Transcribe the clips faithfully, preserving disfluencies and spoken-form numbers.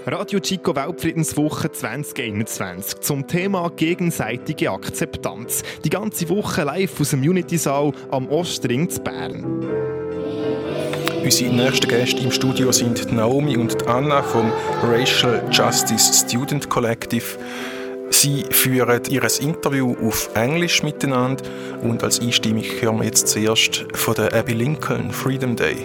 Radio Chico Weltfriedenswoche zwanzig einundzwanzig zum Thema gegenseitige Akzeptanz. Die ganze Woche live aus dem Unity-Saal am Ostring zu Bern. Unsere nächsten Gäste im Studio sind Naomi und Anna vom Racial Justice Student Collective. Sie führen ihr Interview auf Englisch miteinander und als Einstimmung hören wir jetzt zuerst von der Abby Lincoln Freedom Day.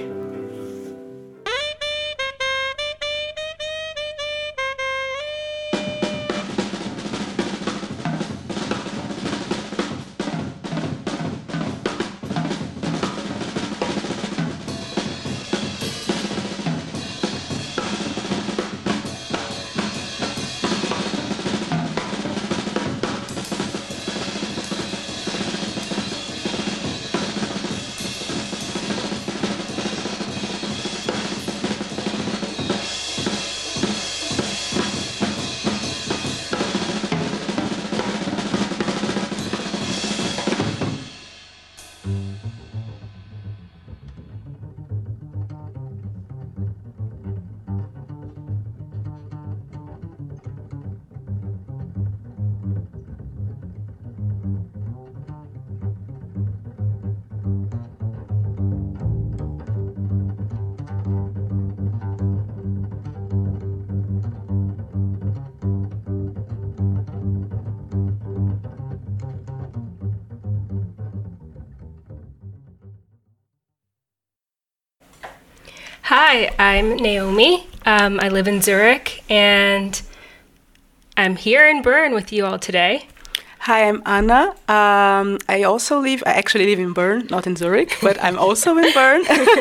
Hi, I'm Naomi. Um, I live in Zurich, and I'm here in Bern with you all today. Hi, I'm Anna. Um, I also live, I actually live in Bern, not in Zurich, but I'm also in Bern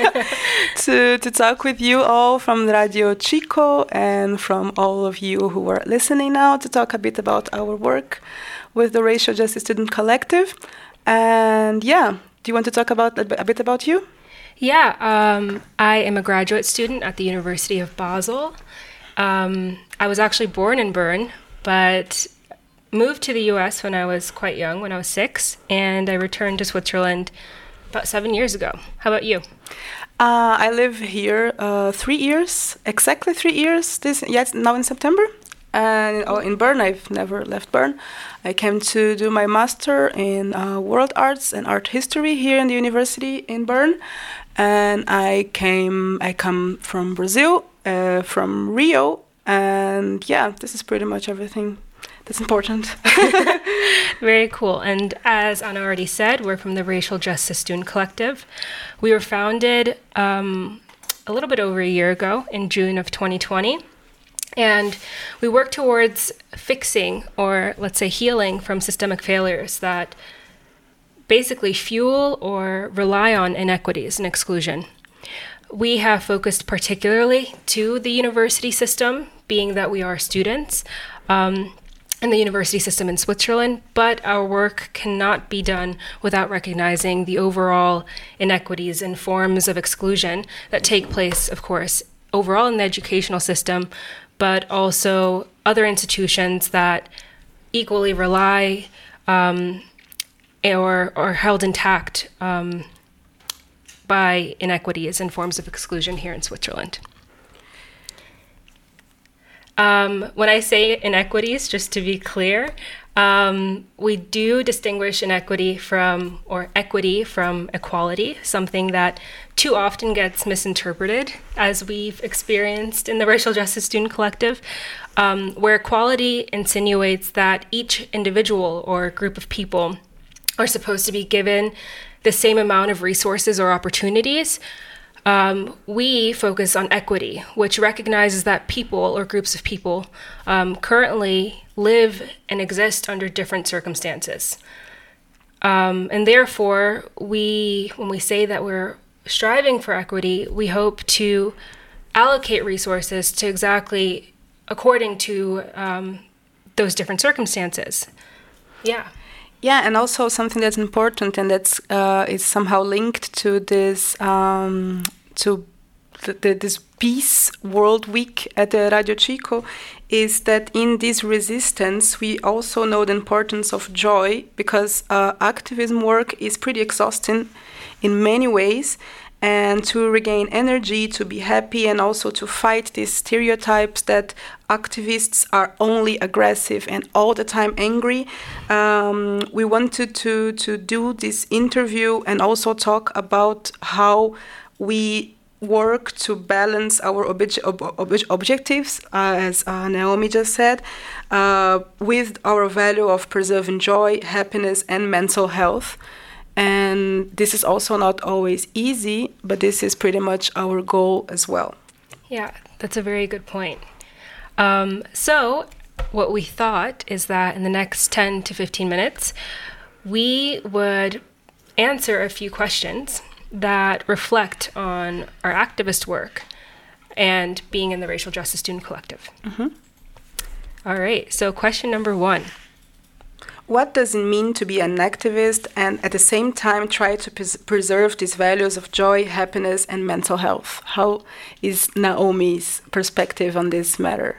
to, to talk with you all from Radio Chico and from all of you who are listening now to talk a bit about our work with the Racial Justice Student Collective. And yeah, do you want to talk about a bit about you? Yeah, um, I am a graduate student at the University of Basel. Um, I was actually born in Bern, but moved to the U S when I was quite young, when I was six, and I returned to Switzerland about seven years ago. How about you? Uh, I live here uh, three years, exactly three years, this yes, now in September. And oh, in Bern, I've never left Bern. I came to do my master in uh, world arts and art history here in the university in Bern. And I came, I come from Brazil, uh, from Rio. And yeah, this is pretty much everything that's important. Very cool. And as Anna already said, we're from the Racial Justice Student Collective. We were founded um, a little bit over a year ago in June of twenty twenty. And we work towards fixing, or let's say healing, from systemic failures that basically fuel or rely on inequities and exclusion. We have focused particularly to the university system, being that we are students um, in the university system in Switzerland, but our work cannot be done without recognizing the overall inequities and forms of exclusion that take place, of course, overall in the educational system, but also other institutions that equally rely um, or are held intact um, by inequities and forms of exclusion here in Switzerland. Um, when I say inequities, just to be clear, um, we do distinguish inequity from, or equity from equality, something that too often gets misinterpreted, as we've experienced in the Racial Justice Student Collective, um, where equality insinuates that each individual or group of people are supposed to be given the same amount of resources or opportunities. Um, we focus on equity, which recognizes that people or groups of people um, currently live and exist under different circumstances. Um, and therefore, we, when we say that we're striving for equity, we hope to allocate resources to exactly according to um, those different circumstances. Yeah. Yeah, and also something that's important and that's uh, is somehow linked to this um, to the, the, this Peace World Week at the Radio Chico is that in this resistance we also know the importance of joy, because uh, activism work is pretty exhausting in many ways, and to regain energy, to be happy, and also to fight these stereotypes that activists are only aggressive and all the time angry. Um, we wanted to, to do this interview and also talk about how we work to balance our obje- ob- ob- objectives, uh, as uh, Naomi just said, uh, with our value of preserving joy, happiness, and mental health. And this is also not always easy, but this is pretty much our goal as well. Yeah, that's a very good point. Um, so what we thought is that in the next ten to fifteen minutes, we would answer a few questions that reflect on our activist work and being in the Racial Justice Student Collective. Mm-hmm. All right, so question number one. What does it mean to be an activist and at the same time try to pres- preserve these values of joy, happiness, and mental health? How is Naomi's perspective on this matter?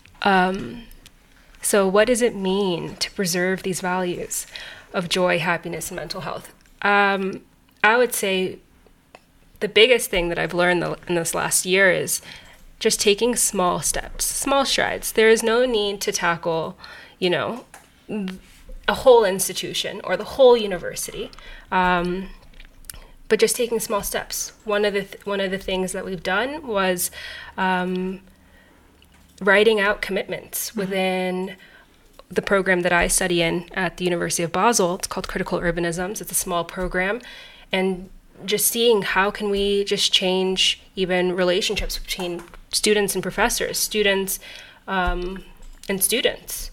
Um, so what does it mean to preserve these values of joy, happiness, and mental health? Um, I would say the biggest thing that I've learned the, in this last year is just taking small steps, small strides. There is no need to tackle, you know, a whole institution or the whole university, um, but just taking small steps. One of the th- one of the things that we've done was um, writing out commitments mm-hmm. within the program that I study in at the University of Basel. It's called Critical Urbanisms. It's a small program, and just seeing how can we just change even relationships between students and professors, students um, and students.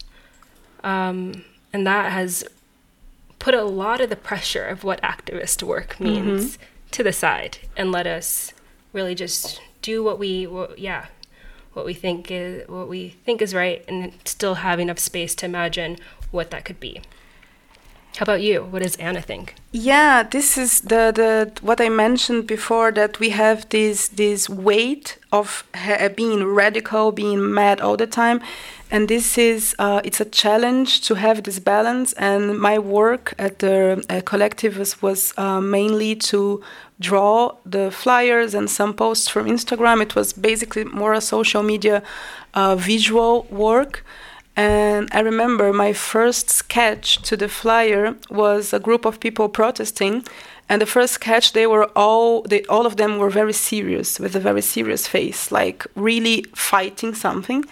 Um, and that has put a lot of the pressure of what activist work means mm-hmm. to the side and let us really just do what we, what, yeah, what we think is what we think is right, and still have enough space to imagine what that could be. How about you? What does Anna think? Yeah, this is the, the what I mentioned before, that we have this this weight of ha- being radical, being mad all the time, and this is uh, it's a challenge to have this balance. And my work at the uh, collective was, was uh, mainly to draw the flyers and some posts from Instagram. It was basically more a social media uh, visual work. And I remember my first sketch to the flyer was a group of people protesting. And the first sketch, they were all, they, all of them were very serious, with a very serious face, like really fighting something.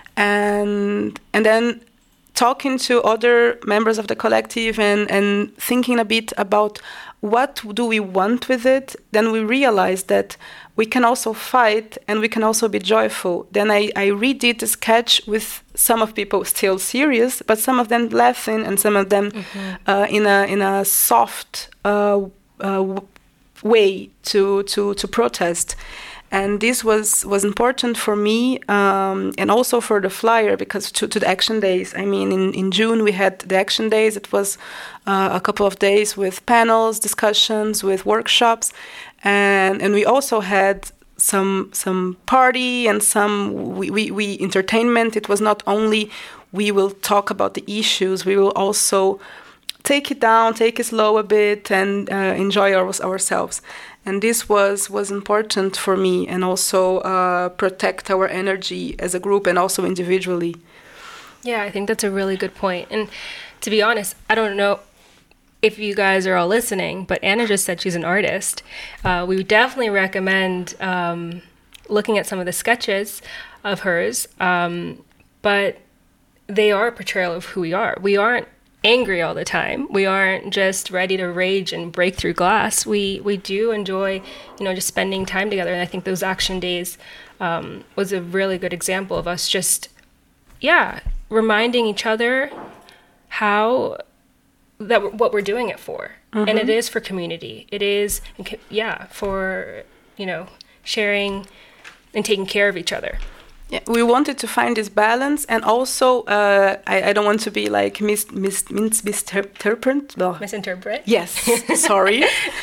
And and then talking to other members of the collective and, and thinking a bit about what do we want with it, then we realized that we can also fight and we can also be joyful. Then I, I redid the sketch with some of people still serious, but some of them laughing and some of them mm-hmm. uh, in a in a soft uh, uh, way to to to protest. And this was, was important for me um, and also for the flyer, because to, to the action days. I mean, in, in June we had the action days. It was uh, a couple of days with panels, discussions, with workshops. And and we also had some some party and some we, we, we entertainment. It was not only we will talk about the issues, we will also take it down, take it slow a bit, and uh, enjoy our, ourselves. And this was, was important for me, and also uh, protect our energy as a group and also individually. Yeah, I think that's a really good point. And to be honest, I don't know if you guys are all listening, but Anna just said she's an artist. Uh, we would definitely recommend um, looking at some of the sketches of hers, um, but they are a portrayal of who we are. We aren't angry all the time. We aren't just ready to rage and break through glass. We we do enjoy, you know, just spending time together. And I think those action days um, was a really good example of us just, yeah, reminding each other how that what we're doing it for. Mm-hmm. And it is for community. It is, yeah, for, you know, sharing and taking care of each other. Yeah, we wanted to find this balance, and also uh, I, I don't want to be like mis mis mis misinterpret. No. Misinterpret. Yes, sorry,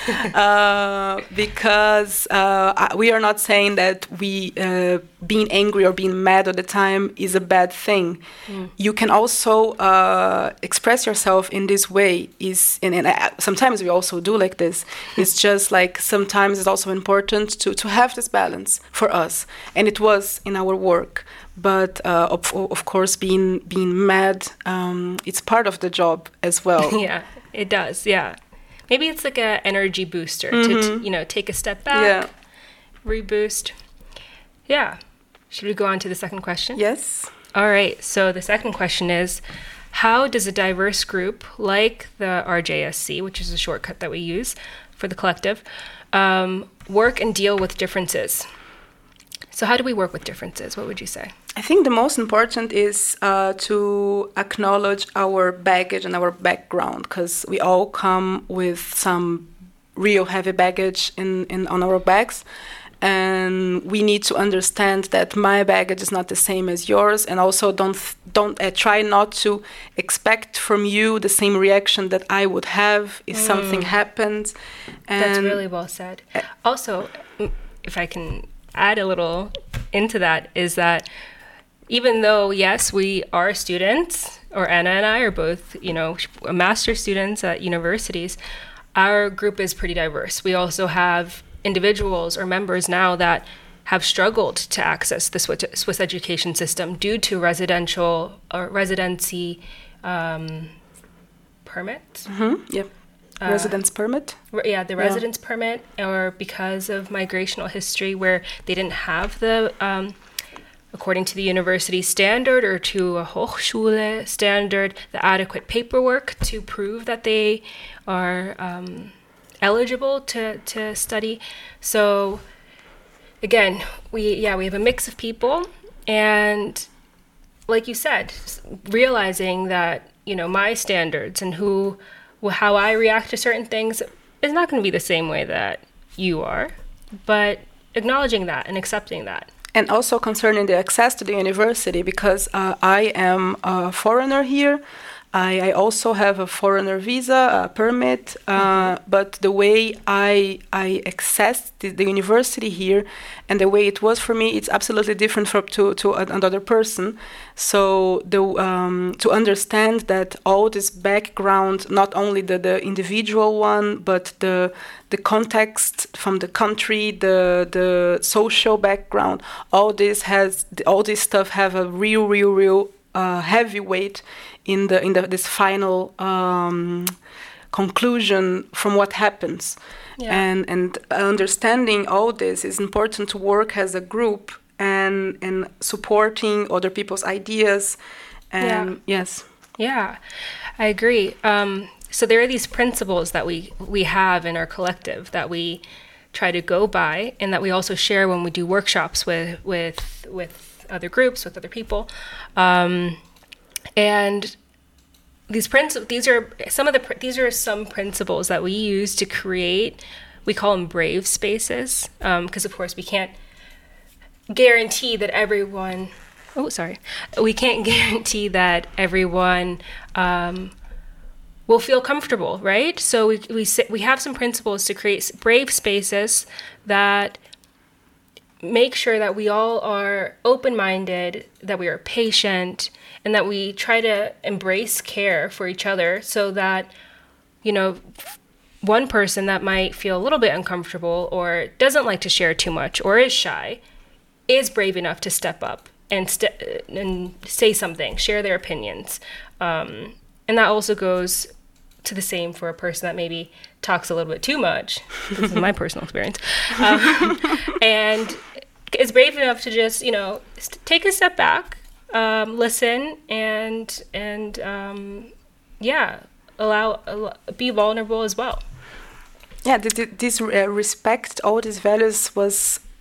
uh, because uh, we are not saying that we uh, being angry or being mad all the time is a bad thing. Mm. You can also uh, express yourself in this way. Is and, and I, sometimes we also do like this. It's just like sometimes it's also important to to have this balance for us, and it was in our work. Work. But uh, of, of course, being being mad, um, it's part of the job as well. Yeah, it does. Yeah, maybe it's like a energy booster mm-hmm. to, to you know take a step back, yeah. reboost. Yeah. Should we go on to the second question? Yes. All right. So the second question is, how does a diverse group like the R J S C, which is a shortcut that we use for the collective, um, work and deal with differences? So how do we work with differences? What would you say? I think the most important is uh, to acknowledge our baggage and our background, because we all come with some real heavy baggage in, in on our backs. And we need to understand that my baggage is not the same as yours, and also don't don't uh, try not to expect from you the same reaction that I would have if mm. something happens. And that's really well said. Uh, also, if I can add a little into that, is that even though, yes, we are students, or Anna and I are both, you know, master's students at universities, our group is pretty diverse. We also have individuals or members now that have struggled to access the Swiss, Swiss education system due to residential or residency um, permits. Mm-hmm. Yep. Uh, residence permit? Re- yeah, the residence yeah. permit, or because of migrational history where they didn't have the, um, according to the university standard or to a Hochschule standard, the adequate paperwork to prove that they are um, eligible to, to study. So again, we yeah we have a mix of people, and like you said, realizing that, you know, my standards and who how I react to certain things is not going to be the same way that you are, but acknowledging that and accepting that. And also concerning the access to the university, because uh, I am a foreigner here. I, I also have a foreigner visa, a permit, uh, mm-hmm. but the way I I access the, the university here and the way it was for me, it's absolutely different from to, to another person. So the um, to understand that all this background, not only the, the individual one, but the the context from the country, the the social background, all this has all this stuff have a real, real, real uh, heavy weight in the in the this final um, conclusion from what happens. Yeah. And and understanding all this is important to work as a group and and supporting other people's ideas. And yeah. yes. Yeah, I agree. Um, so there are these principles that we we have in our collective that we try to go by, and that we also share when we do workshops with with with other groups, with other people. Um, And these principles, these are some of the these are some principles that we use to create. We call them brave spaces, because um, of course we can't guarantee that everyone. Oh, sorry, we can't guarantee that everyone um, will feel comfortable, right? So we we we have some principles to create brave spaces that make sure that we all are open-minded, that we are patient, and that we try to embrace care for each other, so that, you know, one person that might feel a little bit uncomfortable or doesn't like to share too much or is shy is brave enough to step up and st- and say something, share their opinions. Um, and that also goes to the same for a person that maybe talks a little bit too much. This is my personal experience. Um, and is brave enough to just, you know, st- take a step back, um, listen, and, and um, yeah, allow, allow, be vulnerable as well. Yeah, th- th- this uh, respect, all these values was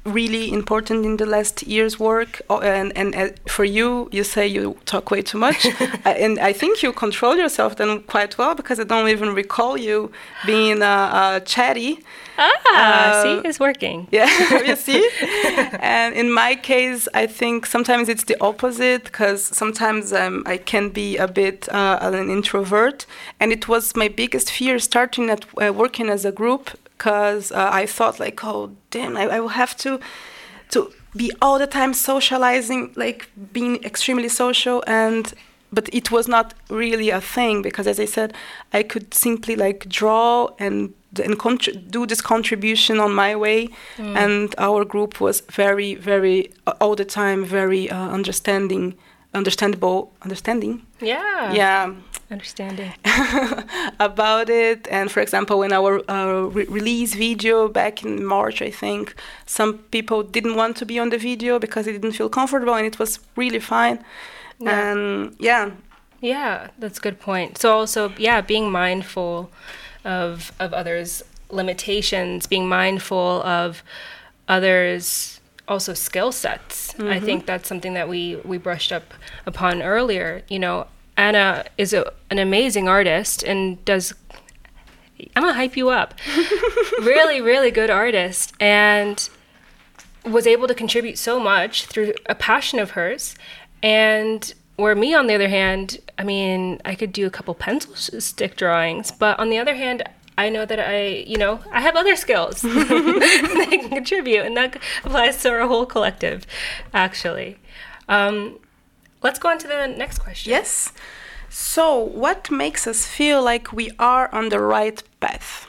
really important in the last year's work. Oh, and, and uh, for you, you say you talk way too much. I, and I think you control yourself then quite well, because I don't even recall you being uh, uh, chatty. Ah, uh, see, it's working. Yeah, you see? And in my case, I think sometimes it's the opposite, because sometimes um, I can be a bit uh, an introvert. And it was my biggest fear starting at uh, working as a group, because uh, I thought like, oh, damn, I, I will have to to be all the time socializing, like being extremely social. And but it was not really a thing, because as I said, I could simply like draw and and contr- do this contribution on my way. Mm. And our group was very, very, uh, all the time, very uh, understanding, understandable, understanding? Yeah. Yeah. Understanding. about it. And for example, in our uh, re- release video back in March, I think, some people didn't want to be on the video because they didn't feel comfortable, and it was really fine. Yeah. And yeah. Yeah, that's a good point. So also, yeah, being mindful of of others' limitations, being mindful of others' also skill sets. Mm-hmm. I think that's something that we, we brushed up upon earlier. You know, Anna is a, an amazing artist and does, I'm going to hype you up, really, really good artist, and was able to contribute so much through a passion of hers. And where me, on the other hand, I mean, I could do a couple pencil stick drawings, but on the other hand, I know that I, you know, I have other skills that I can contribute, and that applies to our whole collective, actually. Um, let's go on to the next question. Yes. So, what makes us feel like we are on the right path?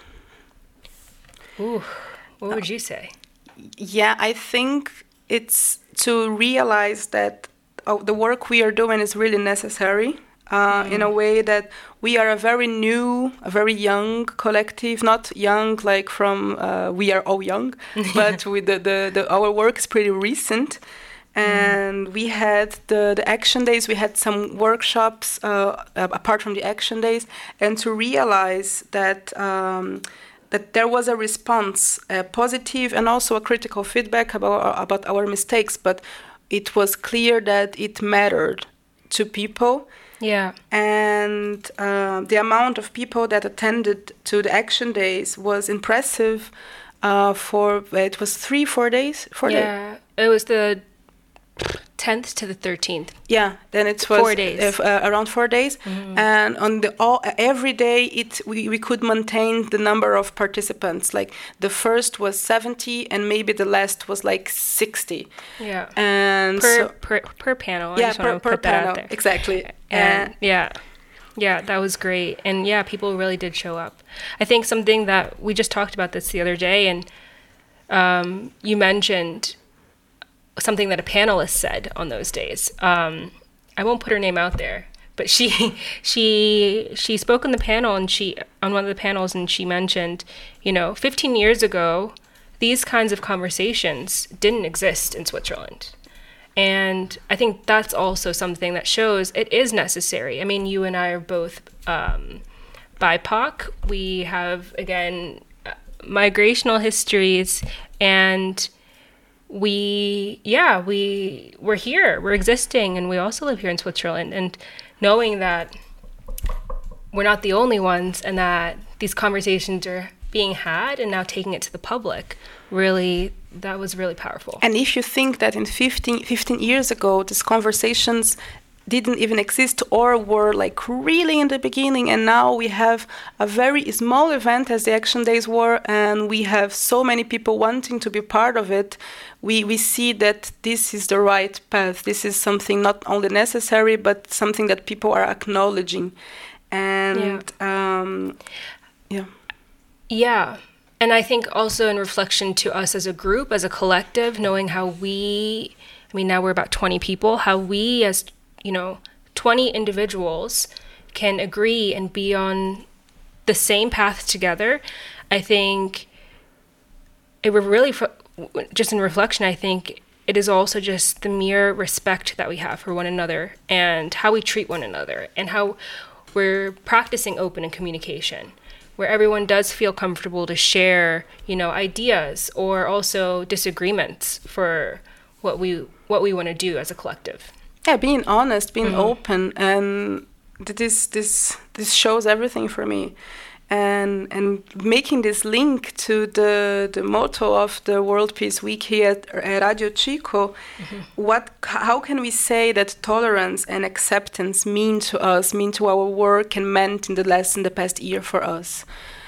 Ooh, what would you say? Yeah, I think it's to realize that oh, the work we are doing is really necessary. Uh, mm. In a way that we are a very new, a very young collective, not young like from uh, we are all young, but with the, the, the our work is pretty recent. And mm. we had the, the action days, we had some workshops uh, apart from the action days, and to realize that um, that there was a response, a positive and also a critical feedback about, about our mistakes, but it was clear that it mattered to people. Yeah. And uh, the amount of people that attended to the action days was impressive uh, for, it was three, four days? Four yeah, days. It was the tenth to the thirteenth. Yeah, then it was four days. If, uh, around four days. Mm-hmm. And on the all, every day it we, we could maintain the number of participants. Like the first was seventy and maybe the last was like sixty. Yeah. And per so, per, per panel. Yeah, I just per, want to per put that panel. Out there. Exactly. And, and yeah. Yeah, that was great. And yeah, people really did show up. I think something that we just talked about this the other day, and um, you mentioned something that a panelist said on those days. Um, I won't put her name out there, but she she she spoke on the panel, and she on one of the panels, and she mentioned, you know, fifteen years ago, these kinds of conversations didn't exist in Switzerland. And I think that's also something that shows it is necessary. I mean, you and I are both um, B I P O C. We have, again, migrational histories, and we, yeah, we, we're here, we're existing, and we also live here in Switzerland. And knowing that we're not the only ones, and that these conversations are being had and now taking it to the public, really, that was really powerful. And if you think that in fifteen, fifteen years ago, these conversations didn't even exist or were like really in the beginning, and now we have a very small event as the Action Days were, and we have so many people wanting to be part of it, we, we see that this is the right path. This is something not only necessary, but something that people are acknowledging. And yeah. Um, yeah. Yeah. And I think also in reflection to us as a group, as a collective, knowing how we, I mean, now we're about twenty people, how we as, you know, twenty individuals can agree and be on the same path together. I think it were really, just in reflection, I think it is also just the mere respect that we have for one another and how we treat one another and how we're practicing open and communication. where everyone does feel comfortable to share, you know, ideas or also disagreements for what we what we want to do as a collective. Yeah, being honest, being Mm-hmm. open, and this this this shows everything for me. And and making this link to the the motto of the World Peace Week here at, at Radio Chico, mm-hmm. what how can we say that tolerance and acceptance mean to us, mean to our work, and meant in the last in the past year for us?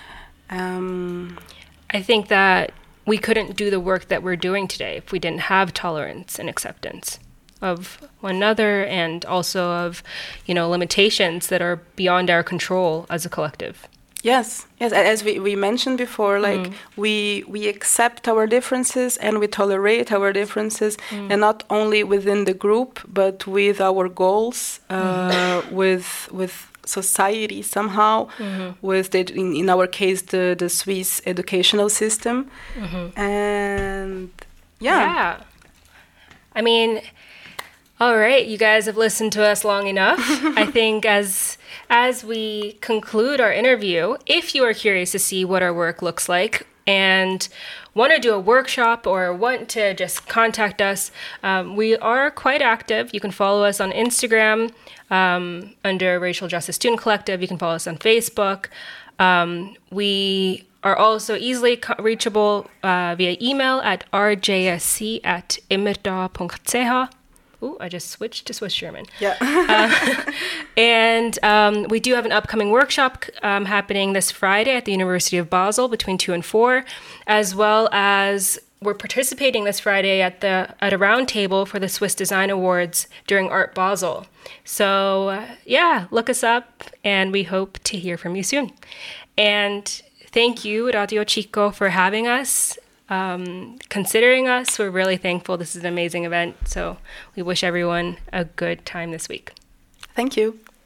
Um, I think that we couldn't do the work that we're doing today if we didn't have tolerance and acceptance of one another, and also of, you know, limitations that are beyond our control as a collective. Yes, yes. As we, we mentioned before, like Mm. we we accept our differences and we tolerate our differences, Mm. and not only within the group, but with our goals, uh, Mm. with with society somehow, Mm-hmm. with the in, in our case the the Swiss educational system, Mm-hmm. and yeah. Yeah. I mean, all right, you guys have listened to us long enough. I think as as we conclude our interview, if you are curious to see what our work looks like and want to do a workshop or want to just contact us, um, we are quite active. You can follow us on Instagram um, under Racial Justice Student Collective. You can follow us on Facebook. Um, we are also easily co- reachable uh, via email at r j s c at immerda punkt c h. Ooh, I just switched to Swiss German. Yeah. uh, and um, we do have an upcoming workshop um, happening this Friday at the University of Basel between two and four, as well as we're participating this Friday at the at a roundtable for the Swiss Design Awards during Art Basel. So uh, yeah, look us up, and we hope to hear from you soon. And thank you, Radio Chico, for having us. Um, considering us, we're really thankful. This is an amazing event, so we wish everyone a good time this week. Thank you.